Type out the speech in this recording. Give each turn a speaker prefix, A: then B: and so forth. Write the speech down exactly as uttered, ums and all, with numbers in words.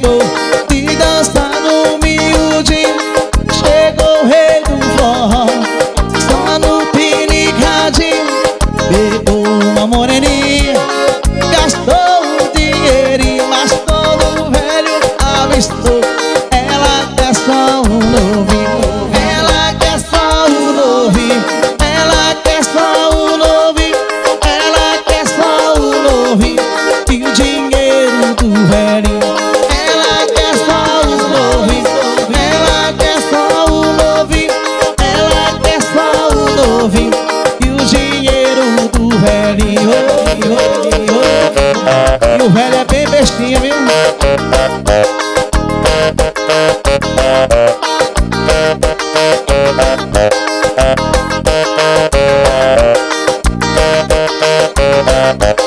A: inventou de dançar no miudinho. Chegou o rei do forró, só no pinicadinho. Pegou uma moreninha, gastou o dinheirinho, mas todo velho avistou. Ela quer só um novinho, ela quer só um novinho, ela quer só um novinho, ela quer só um novinho e o dinheiro do velhinho. Ela quer só um novinho, ela quer só um novinho, ela quer só um novinho e o dinheiro do velhinho. E o velho é bem bestinha, viu?
B: Thank you.